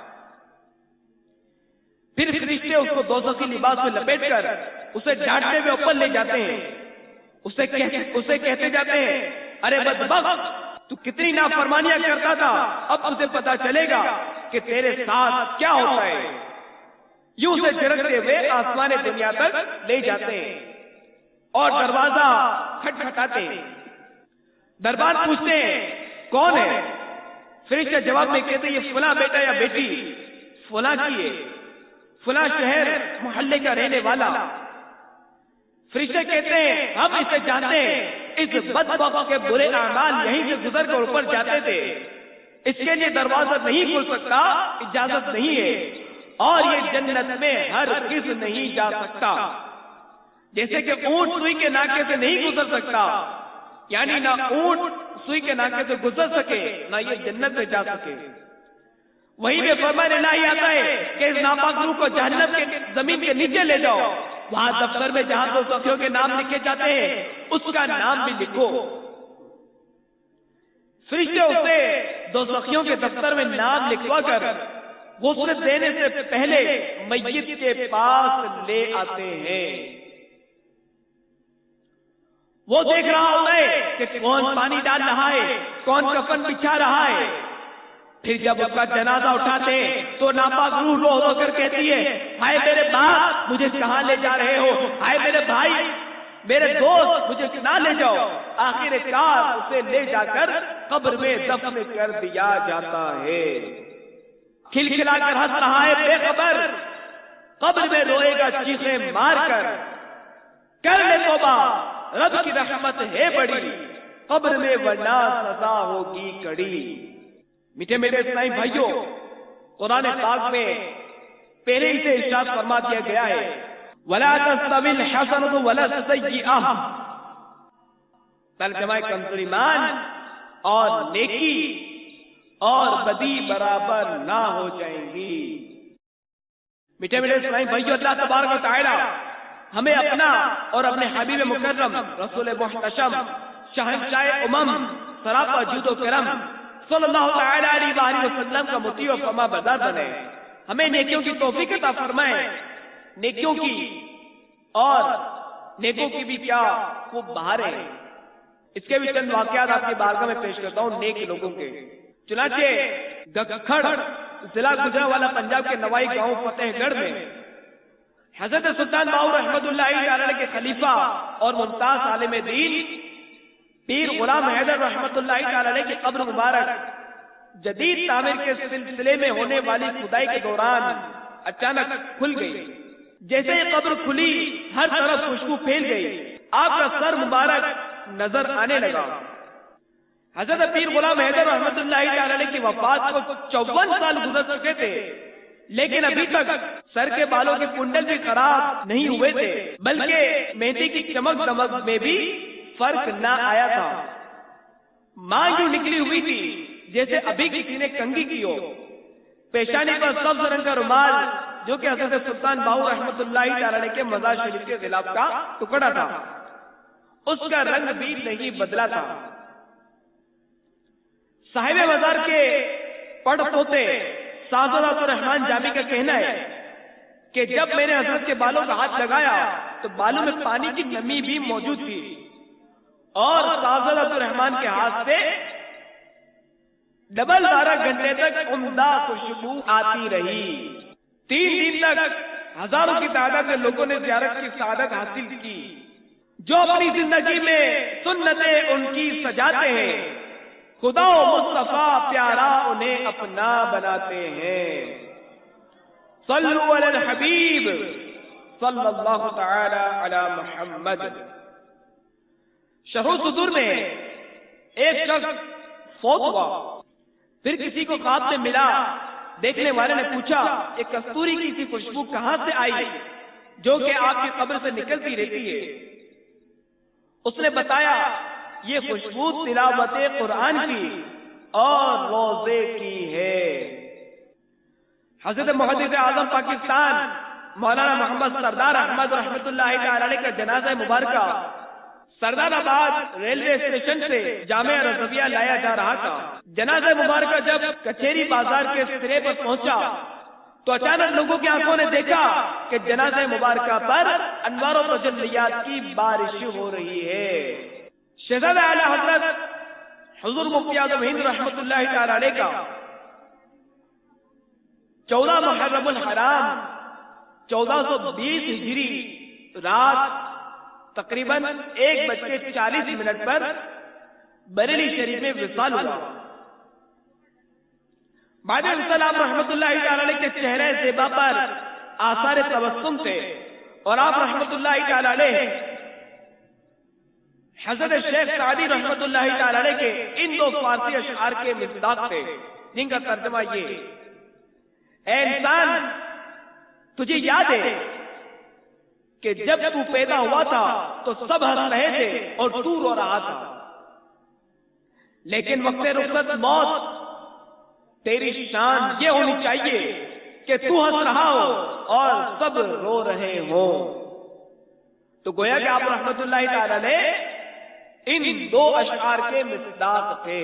پھر فرشتے اس کو دوزخی لباس میں لپیٹ کر اسے ڈانٹتے ہوئے اوپر لے جاتے ہیں، اسے کہتے اسے کہتے جاتے ہیں ارے بدبخت تو کتنی نافرمانیاں کرتا تھا، اب تجھے پتا چلے گا کہ تیرے ساتھ کیا ہوتا ہے. یوں سے جھرکتے ہوئے آسمان دنیا تک لے جاتے ہیں اور دروازہ کھٹکھٹاتے ہیں. دربار پوچھتے ہیں کون ہے؟ فرشتے جواب میں کہتے ہیں یہ فلاں بیٹا یا بیٹی فلاں کی ہے، فلاں شہر محلے کا رہنے والا. فرشتے کہتے ہیں ہم اسے جانتے ہیں، اس بدبخت کے برے اعمال یہیں سے گزر کر اوپر جاتے تھے، اس کے لیے دروازہ نہیں کھل سکتا، اجازت نہیں ہے، اور یہ جنت میں ہر کس نہیں جا سکتا. جیسے کہ اونٹ سوئی کے ناکے سے نہیں گزر سکتا، یعنی نہ اونٹ سوئی کے ناکے سے گزر سکے نہ یہ جنت میں جا سکے. وہی میں فرمان الہی آتا ہے کہ اس ناپاک روح کو جہنم کے زمین کے نیچے لے جاؤ، وہاں دفتر میں جہاں دو سخیوں کے نام لکھے جاتے ہیں اس کا نام بھی لکھو. فرشتے اسے دو سخیوں کے دفتر میں نام لکھوا کر غسل دینے سے پہلے میت کے پاس لے آتے ہیں. وہ دیکھ رہا ہوتا ہے کہ کون پانی ڈال رہا ہے، کون کفن بچھا رہا ہے. پھر جب اس کا جنازہ اٹھاتے تو ناپاک روح رو رو کر کہتی ہے ہائے میرے باپ مجھے کہاں لے جا رہے ہو، ہائے میرے بھائی میرے دوست مجھے نہ لے جاؤ. آخر کار اسے لے جا کر قبر میں دفن کر دیا جاتا ہے. کھلکھلا کر ہنس رہا ہے بے خبر، قبر میں روئے گا چیخیں مار کر. کر لے توبہ رب کی رحمت ہے بڑی، قبر میں ورنہ سزا ہوگی کڑی. میٹھے میرے اسلامی بھائیوں، قرآن پاک میں پہلے ہی سے ارشاد فرما دیا گیا ہے وَلَا تَسْتَوِي الْحَسَنَةُ وَلَا السَّيِّئَةُ. ترجمہ کنزُ ایمان، اور نیکی اور بدی برابر نہ ہو جائیں گی. میٹھے میٹھے اسلامی بھائیوں، اللہ تبارک و تعالی ہمیں اپنا اور اپنے حبیب مکرم رسول محتشم شہنشاہ امم سراپا جود و کرم صلی اللہ تعالی علیہ وآلہ وسلم کا مطیع و فرما بردار بنے. ہمیں نیکیوں کی توفیق عطا فرمائے، نیکیوں کی اور نیکوں کی بھی کیا خوب بہاریں. اس کے بھی چند واقعات آپ کی بارگاہ میں پیش کرتا ہوں نیک لوگوں کے. چنانچہ گکھڑ ضلع گجرانوالہ پنجاب کے نوائی گاؤں فتح گڑھ میں حضرت سلطان باؤ رحمت اللہ علیہ کے خلیفہ اور ممتاز عالم دین پیر غلام حیدر رحمت اللہ علیہ کی قبر مبارک جدید تعمیر کے سلسلے میں ہونے والی کھدائی کے دوران اچانک کھل گئی. جیسے یہ قبر کھلی ہر طرف خوشبو پھیل گئی، آپ کا سر مبارک نظر آنے لگا. حضرت پیر غلام حیدر رحمت اللہ علیہ کی وفات کو چون سال گزر چکے تھے، لیکن ابھی تک سر کے بالوں کے کنڈل بھی خراب نہیں ہوئے تھے، بلکہ مہندی کی چمک دمک میں بھی فرق نہ آیا تھا. ماں یوں نکلی ہوئی تھی جیسے ابھی کسی نے کنگھی کی ہو. پیشانی پر سبز رنگ کا رومال جو کہ حضرت سلطان باؤ رحمت اللہ علیہ کے مزار شریف کے غلاف کا ٹکڑا تھا، اس کا رنگ بھی نہیں بدلا تھا. صاحب مزار کے پڑھ پوتے سعد الرحمان جامی کا کہنا ہے کہ جب میں نے حضرت کے بالوں کا ہاتھ لگایا تو بالوں میں پانی کی نمی بھی موجود تھی اور سعد الرحمان کے ہاتھ سے ڈبل بارہ گھنٹے تک عمدہ خوشبو آتی رہی. تین دن تک ہزاروں کی تعداد میں لوگوں نے زیارت کی سعادت حاصل کی. جو اپنی زندگی میں سنتیں ان کی سجاتے ہیں، خدا و مصطفیٰ پیارا انہیں اپنا بناتے ہیں. صلو علی الحبیب صلی اللہ تعالی علی محمد. شرح صدور میں ایک شخص فوت ہوا، پھر کسی کو خواب میں ملا. دیکھنے والے نے پوچھا یہ کستوری کی سی خوشبو کہاں سے آئی جو کہ آپ کی قبر سے نکلتی رہتی ہے؟ اس نے بتایا یہ خوشبو تلاوت قرآن کی اور روزے کی ہے. حضرت محدث اعظم پاکستان مولانا محمد سردار احمد رحمت اللہ علیہ کا جنازہ مبارکہ سردار آباد ریلوے اسٹیشن سے جامعہ رضویہ لایا جا رہا تھا. جنازہ مبارکہ جب کچہری بازار کے سرے پر پہنچا تو اچانک لوگوں کی آنکھوں نے دیکھا کہ جنازہ مبارکہ پر انوار و تجلیات کی بارش ہو رہی ہے. شہزادہ اعلی حضرت حضور مفتی اعظم ہند رحمت اللہ تعالی علیہ کا چودہ محرم الحرام چودہ سو بیس ہجری رات تقریباً ایک بج کے چالیس منٹ پر بریلی شریف میں وصال ہوا۔ بعد وصال آپ رحمت اللہ تعالی علیہ کے چہرے زیبا پر آثار تبسم تھے، اور آپ رحمت اللہ تعالی علیہ حضرت شیخ سعدی رحمت اللہ تعالی علیہ کے ان دو فارسی اشعار کے مصداق تھے، جن کا ترجمہ یہ: اے انسان، تجھے یاد ہے کہ جب تو پیدا ہوا تھا تو سب ہنس رہے تھے اور تو رو رہا تھا، لیکن وقت رخصت موت تیری شان یہ ہونی چاہیے کہ تو ہنس رہا ہو اور سب رو رہے ہو۔ تو گویا کہ آپ رحمت اللہ تعالی علیہ ان دو اشعار کے مصداق تھے۔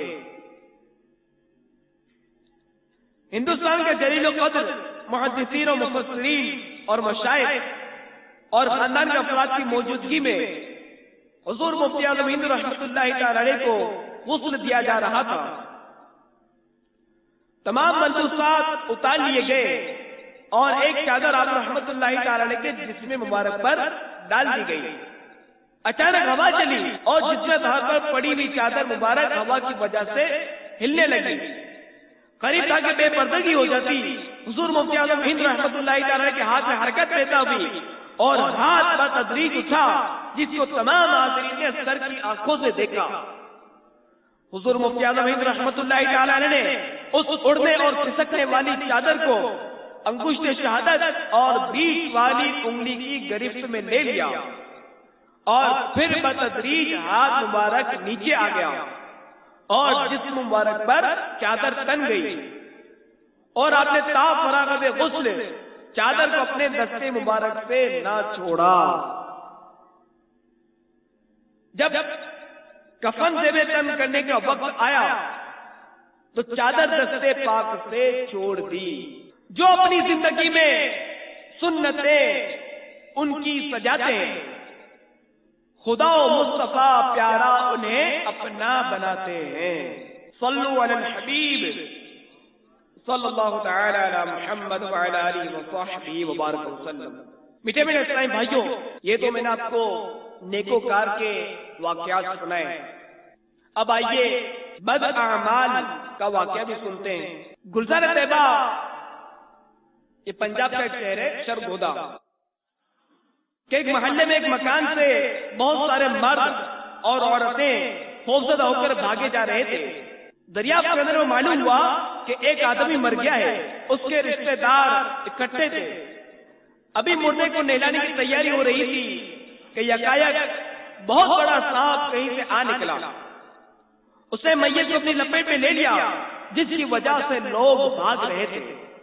ہندوستان کے جلیل و قدر محدثین و مفسرین اور مشائخ اور خاندان کے افراد کی موجودگی میں حضور مفتی اعظم ہند رحمت اللہ تعالی علیہ کو غسل دیا جا رہا تھا۔ تمام ملبوسات اتار لیے گئے اور ایک چادر آپ رحمت اللہ تعالی علیہ کے جسم مبارک پر ڈال دی گئی۔ اچانک ہوا چلی اور جسم دھار پر پڑی ہوئی چادر مبارک ہوا کی وجہ سے ہلنے لگی۔ قریب تھا کہ بے پردگی ہو جاتی، حضور مفتی اعظم ہند رحمت اللہ تعالی علیہ کے ہاتھ میں حرکت پیدا ہوئی اور ہاتھ بتدریج اٹھا، جس کو تمام حاضرین نے سر کی آنکھوں سے دیکھا۔ حضور مفتی اعظم ہند رحمت اللہ تعالی علیہ نے اس اڑنے اور کھسکنے والی چادر کو انگشت شہادت اور بیچ والی انگلی کی گرفت میں لے لیا اور پھر بتدریج ہاتھ مبارک نیچے آ گیا اور جسم مبارک پر چادر تن گئی، اور آپ نے تا فراغت غسل چادر کو اپنے دستے مبارک سے نہ چھوڑا۔ جب کفن زیب تن کرنے کا وقت آیا تو چادر دستے پاک سے چھوڑ دی۔ جو اپنی زندگی میں سنتیں ان کی سجاتے ہیں، خدا و مصطفیٰ پیارا انہیں اپنا بناتے ہیں۔ صلو علی الحبیب صلی اللہ تعالی علی محمد وعلی آلہ وصحبہ وبارک وسلم۔ میٹھے میٹھے اسلامی بھائیوں، یہ تو میں نے آپ کو نیکوکار کے واقعات سنائے، اب آئیے بد اعمال کا واقعہ بھی سنتے ہیں۔ گلزار طیبہ یہ پنجاب کا ایک شہر ہے، شرگودا کہ ایک محلے میں ایک مکان سے بہت سارے مرد اور عورتیں خوفزدہ ہو کر بھاگے جا رہے تھے۔ دریافت کرنے میں معلوم ہوا کہ ایک آدمی مر گیا ہے، اس کے رشتہ دار اکٹھے تھے۔ ابھی مردے کو نہلانے کی تیاری ہو رہی تھی کہ یکایک بہت بڑا سانپ کہیں سے آ نکلا، اس نے میت کو اپنی لپیٹ میں لے لیا، جس کی وجہ سے لوگ بھاگ رہے تھے۔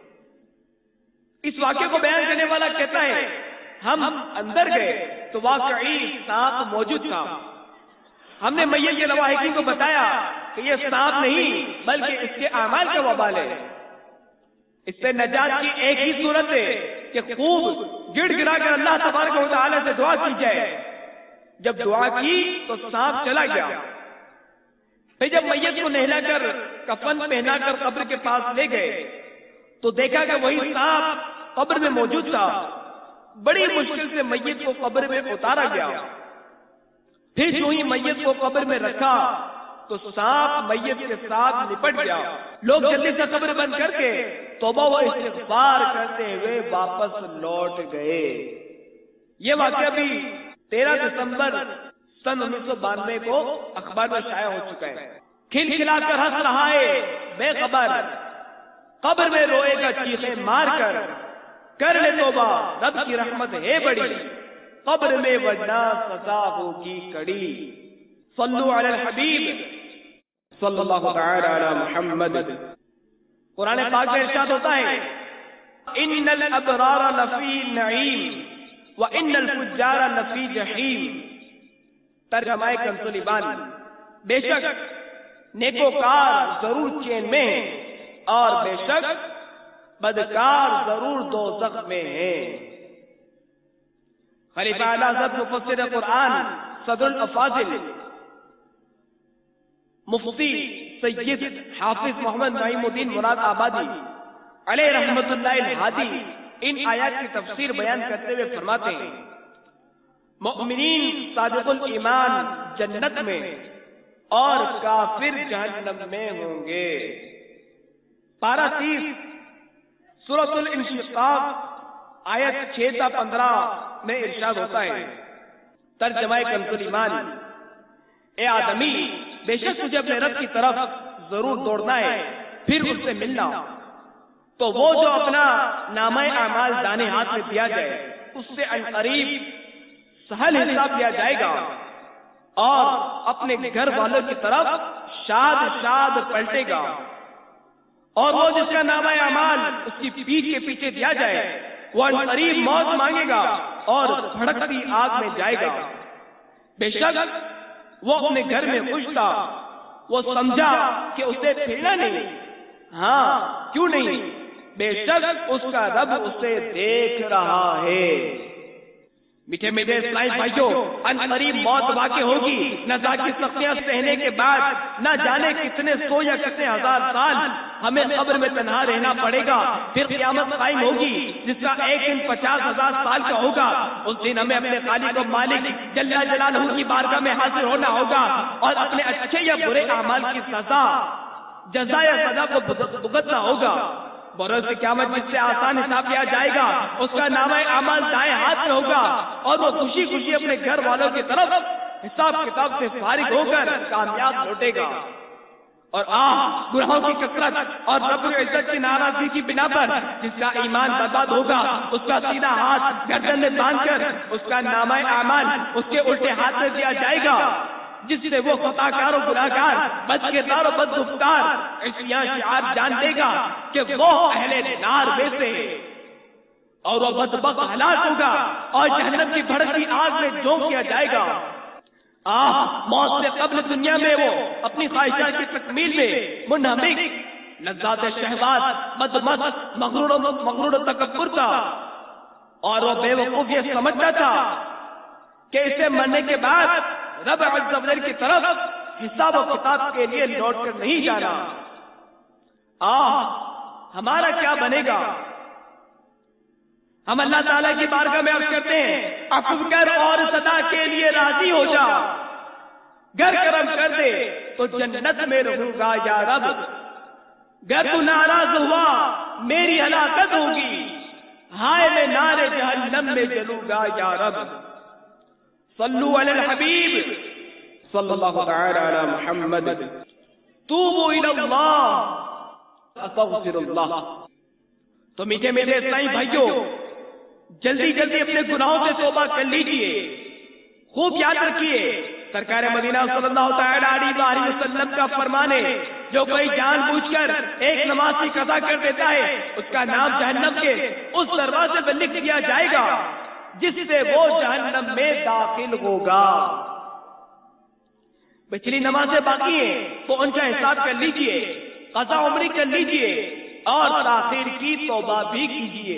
اس واقعے کو بیان کرنے والا کہتا ہے ہم اندر گئے تو واقعی سانپ موجود تھا۔ ہم نے میت کے لواحقین کو بتایا کہ یہ سانپ نہیں بلکہ اس کے اعمال کا وبال ہے، اس سے نجات کی ایک ہی صورت ہے کہ خوب گڑ گڑا کر اللہ تبارک و تعالی سے دعا کی جائے۔ جب دعا کی تو سانپ چلا گیا۔ پھر جب میت کو نہلا کر کفن پہنا کر قبر کے پاس لے گئے تو دیکھا کہ وہی سانپ قبر میں موجود تھا۔ بڑی مشکل سے میت کو قبر میں اتارا گیا۔ پھر جو ہی میت کو قبر میں رکھا تو سانپ میت کے ساتھ لپٹ گیا۔ لوگ جلدی سے قبر بند کر کے توبہ و استغفار کرتے ہوئے واپس لوٹ گئے۔ یہ واقعہ بھی تیرہ دسمبر سن انیس سو بانوے کو اخبار میں شائع ہو چکا ہے۔ کھل کھلا کر ہنس رہا ہے بے خبر، قبر میں روئے گا چیخے مار کر، کر لے توبہ رب کی رحمت ہے بڑی، قبر میں وجنا سزا ہوگی کڑی۔ صلو علی الحبیب صلی اللہ تعالی علی محمد۔ قرآن پاک میں ارشاد ہوتا ہے ان الابرار لفی نعیم وان الفجار لفی جحیم۔ ترجمہ کنز الایمان، بے شک نیکوکار ضرور چین میں اور بے شک بدکار ضرور دوزخ میں ہے۔ خلیفہ اعلی حضرت مفسر قرآن صدر الافاضل مفتی سید حافظ محمد نعیم الدین مراد آبادی علیہ رحمت اللہ الہادی ان آیات کی تفسیر بیان کرتے ہوئے فرماتے ہیں مؤمنین صادق الایمان جنت میں اور کافر جہنم میں ہوں گے۔ پارہ تیس سورۃ الانشقاق آیت چھ تا پندرہ میں ارشاد ہوتا ہے، ترجمہ کنز ایمان، اے آدمی بے شک تجھے اپنے رب کی طرف ضرور دوڑنا ہے، پھر اس سے ملنا، تو وہ جو اپنا نامہ اعمال دانے ہاتھ میں دیا جائے اس سے عنقریب سہل حساب لیا جائے گا، اور اپنے گھر والوں کی طرف شاد شاد پلٹے گا، اور وہ جس کا نامہ اعمال اس کی پیٹھ کے پیچھے دیا جائے وہ عنقریب موت مانگے گا اور بھڑکتی آگ میں جائے گا۔ بے شک وہ اپنے گھر میں خوش تھا، وہ سمجھا کہ اسے پھرنا نہیں، ہاں کیوں نہیں، بے شک اس کا رب اسے دیکھ رہا ہے۔ میٹھے میٹھے اسلامی بھائیوں، عنقریب موت واقع ہوگی، نزا کی سختیاں سہنے کے بعد نہ جانے کتنے سو یا کتنے ہزار سال ہمیں قبر میں تنہا رہنا پڑے گا، پھر قیامت قائم ہوگی جس کا ایک دن پچاس ہزار سال کا ہوگا۔ اس دن ہمیں اپنے خالق و مالک جل جلالہ کی بارگاہ میں حاضر ہونا ہوگا اور اپنے اچھے یا برے اعمال کی سزا جزا یا سزا کو بھگتنا ہوگا۔ بروز قیامت جس سے آسان حساب لیا جائے گا اس کا نامہ اعمال دائیں ہاتھ میں ہوگا، اور وہ خوشی خوشی اپنے گھر والوں کی طرف حساب کتاب سے فارغ ہو کر کامیاب لوٹے گا۔ اور آہ گناہوں کی کثرت اور رب العزت کی ناراضگی کی بنا پر جس کا ایمان برباد ہوگا اس کا سیدھا ہاتھ گردن میں باندھ کر اس کا نامہ اعمال اس کے الٹے ہاتھ میں دیا جائے گا، جس سے وہ خطا کار و گناہ گار بد کردار و بد گفتار عصیاں شعار جان دے گا کہ وہ اہل نار میں سے، اور وہ بدبخت ہلاک ہوگا اور جہنم کی بھڑکتی آگ میں جھونک دیا جائے گا۔ آہ موت سے قبل دنیا میں وہ اپنی خواہشات کی تکمیل میں منہمک، لذات شہوات، بدمست، مغرور و مغرور و تکبر تھا، اور وہ بے وقوف یہ سمجھتا تھا کہ اسے مرنے کے بعد رب عز و جل کی طرف حساب و کتاب کے لیے لوٹ کر نہیں جانا۔ آہ ہمارا کیا بنے گا؟ ہم اللہ تعالیٰ کی بارگاہ میں عرض کرتے ہیں عفو کر اور صدا کے لیے راضی ہو جا، گر کرم کر دے تو جنت میں رہوں گا یا رب، گر تو ناراض ہوا میری ہلاکت ہوگی، ہائے میں نارے جہنم میں جلوں گا یا رب۔ صلو علی الحبیب صلی اللہ تعالی علی محمد، توبوا الی اللہ استغفر اللہ۔ تو میٹھے میٹھے اسلامی بھائیوں، جلدی جلدی اپنے گناہوں سے توبہ کر لیجئے، خوب یاد رکھیے سرکار مدینہ صلی اللہ تعالی علیہ وسلم کا فرمان ہے جو کوئی جان بوجھ کر ایک نماز کی قضا کر دیتا ہے اس کا نام جہنم کے اس دروازے پر لکھ دیا جائے گا جس سے وہ جہنم میں داخل ہوگا۔ پچھلی نمازیں باقی ہیں تو ان کا حساب کر لیجئے، قضا عمری کر لیجئے اور تاخیر کی توبہ بھی کیجئے۔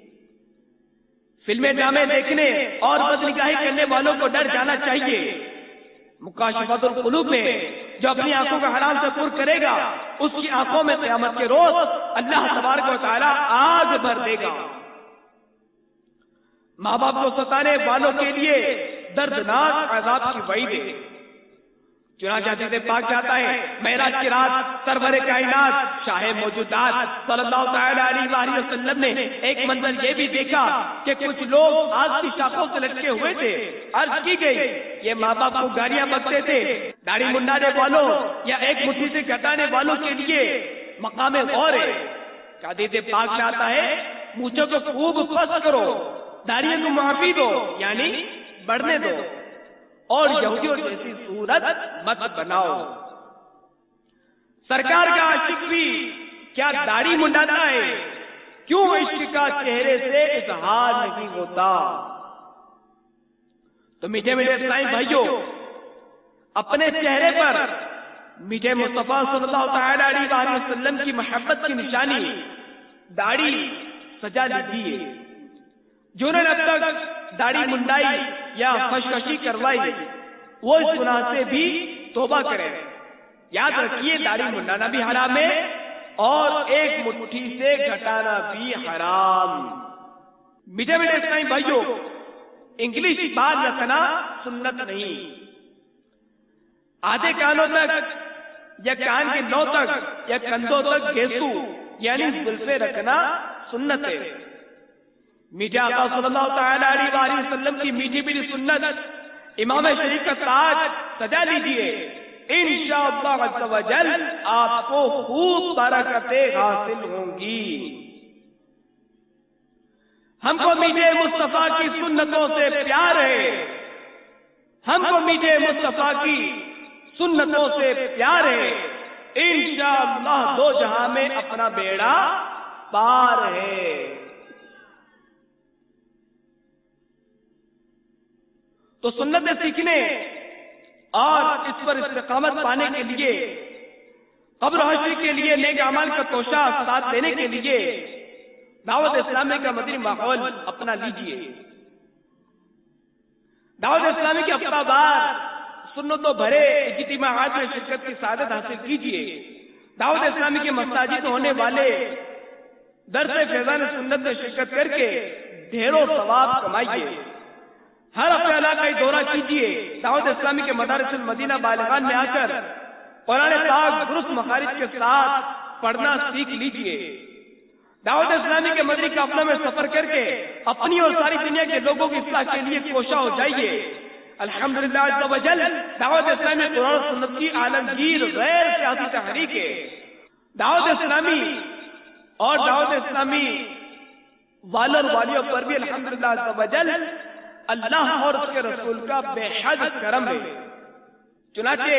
فلمیں ڈرامے دیکھنے اور بدنگاہی کرنے والوں کو ڈر جانا چاہیے۔ مکاشفۃ القلوب میں جو اپنی آنکھوں کا حرام سے پر کرے گا اس کی آنکھوں میں قیامت کے روز اللہ تبارک و تعالی آگ بھر دے گا۔ ماں باپ کو ستانے والوں کے لیے دردناک عذاب کی وعید ہے۔ چنانچہ حدیث پاک جاتا ہے معراج کی رات سرور کائنات شاہ موجودات صلی اللہ تعالی علیہ وآلہ وسلم نے ایک منظر یہ بھی دیکھا کہ کچھ لوگ آگ کی شاخوں سے لٹکے ہوئے تھے۔ عرض کی گئی یہ ماں باپ کو گالیاں بکتے تھے، داڑھی منڈانے والوں یا ایک مٹھی سے گھٹانے والوں کے لیے مقام غور ہے۔ حدیث پاک میں آتا ہے مونچھوں کو خوب پس کرو، داڑھیوں کو معافی دو یعنی بڑھنے دو، اور یہودیوں جیسی صورت مت بناؤ۔ سرکار کا عاشق بھی کیا داڑھی منڈاتا ہے؟ کیوں عشق کا چہرے سے اظہار نہیں ہوتا؟ تو میٹھے میٹھے اسلامی بھائیوں، اپنے چہرے پر میٹھے مصطفیٰ صلی اللہ تعالی علیہ وآلہ وسلم کی محبت کی نشانی داڑھی سجا لیجیے۔ جنہوں نے اب تک داڑھی منڈائی یا خشخشی کروائی وہ اس گناہ سے بھی توبہ کریں۔ یاد رکھیے داڑھی منڈانا بھی حرام ہے، اور ایک مٹھی سے گھٹانا بھی حرام۔ میٹھے میٹھے اسلامی بھائیوں، انگلش بات رکھنا سنت نہیں۔ آدھے کانوں تک یا کان کے نو تک یا کندھوں تک گیسو یعنی زلفے رکھنا سنت ہے۔ میٹھے آقا صلی اللہ تعالی علیہ وآلہ وسلم کی میٹھی میٹھی سنت امام شریف کا تاج سجا لیجئے، انشاءاللہ عز و جل آپ کو خوب برکتیں حاصل ہوں گی۔ ہم کو میٹھے مصطفیٰ کی سنتوں سے پیار ہے، ہم کو میٹھے مصطفیٰ کی سنتوں سے پیار ہے، انشاءاللہ دو جہاں میں اپنا بیڑا پار ہے۔ تو سنتیں سیکھنے اور اس پر استقامت پانے کے لیے، قبر و حشر کے لیے نیک اعمال کا توشہ ساتھ دینے کے لیے دعوت اسلامی کا مدنی ماحول اپنا لیجئے۔ دعوت اسلامی کے ہفتہ وار سنتوں بھرے اجتماعات میں شرکت کی سعادت حاصل کیجئے۔ دعوت اسلامی کے مساجد ہونے والے درس فیضان سنت میں شرکت کر کے ڈھیروں ثواب کمائیے۔ ہر ہفتے علاقائی دورہ کیجئے۔ دعوت اسلامی کے مدارس المدینہ بالغان میں آ کر قرآن پاک درست مخارج کے ساتھ پڑھنا سیکھ لیجئے۔ دعوت اسلامی کے مدنی قافلہ میں سفر کر کے اپنی اور ساری دنیا کے لوگوں کی اصلاح کے لیے کوشاں ہو جائیے۔ الحمدللہ عز و جل دعوت اسلامی قرآن و سنت کی عالمگیر غیر سیاسی تحریک ہے۔ دعوت اسلامی اور دعوت اسلامی والوں اور والیوں پر بھی الحمدللہ عز و جل اللہ اور اس کے رسول کا بے حد کرم ہے۔ چنانچہ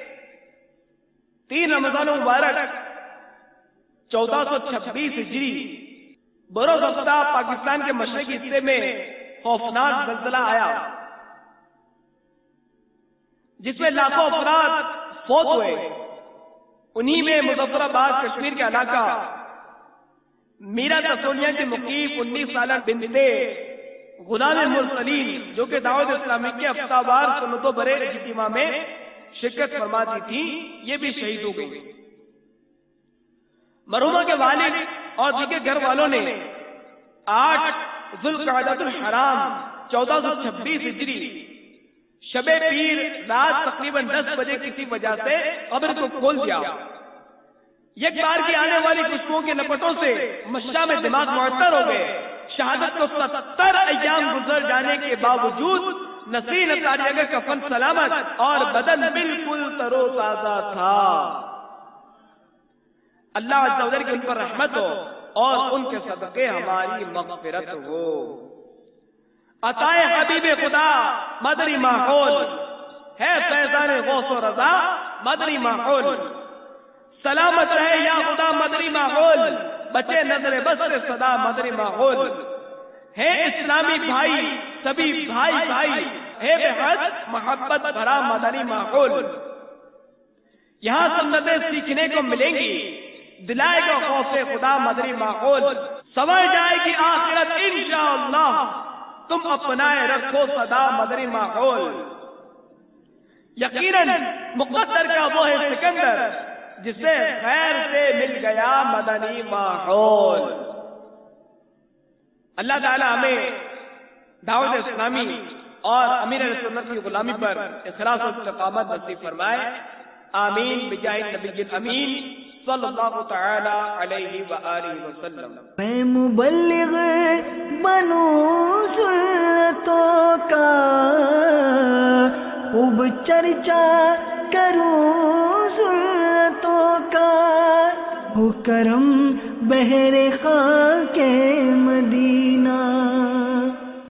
تین رمضان مبارک چودہ سو چھبیس ہجری بروز ہفتہ پاکستان کے مشرقی حصے میں خوفناک زلزلہ آیا، جس میں لاکھوں افراد فوت ہوئے۔ انہی میں مظفر آباد کشمیر کا علاقہ میرا تسولیہ کے مقیم انیس سالہ بنتے غلام مرسلین، جو کہ دعوت اسلامی کے ہفتہ وار سنتوں بھرے اجتماع میں شرکت فرماتی تھی، یہ بھی شہید ہو گئی۔ مرحومہ کے والد اور دیگر گھر والوں نے آٹھ ذوالقعدۃ الحرام چودہ سو چھبیس ہجری شب پیر رات تقریباً دس بجے کسی وجہ سے قبر کو کھول دیا۔ یک بار کی آنے والی خوشبوؤں کے لپٹوں سے مشرا میں دماغ معطر ہو گئے۔ شہادت کو ستر ایام گزر جانے کے باوجود نسین اتاریہ کا کفن سلامت اور بدن بالکل ترو تازہ تھا۔ اللہ عز و جل کی ان پر رحمت ہو اور ان کے صدقے ہماری مغفرت ہو۔ عطائے حبیب خدا مدنی ماحول ہے فیضان غوث و رضا مدنی ماحول۔ سلامت رہے یا خدا مدنی ماحول، بچے نظر بس سے صدا مدنی ماحول۔ ہے اسلامی بھائی سبھی بھائی بھائی، ہے بے حد محبت بھرا مدنی ماحول۔ یہاں سنتیں سیکھنے کو ملیں گی، دلائے گا خوف خدا مدنی ماحول۔ سنور جائے گی آخرت انشاءاللہ، تم اپنائے رکھو صدا مدنی ماحول۔ یقیناً مقدر کا وہ ہے سکندر جسے خیر سے مل گیا مدنی ماحول۔ اللہ تعالی ہمیں دعوت اسلامی اور امیر اہل سنت کی غلامی پر اخلاص و استقامت نصیب فرمائے، آمین بجاہ نبی الامین صلی اللہ تعالی علیہ وآلہ وسلم۔ میں مبلغ بنوں سنتوں کا، خوب چرچا کروں سنتوں کا، ہو کرم بہر خاک مدینہ۔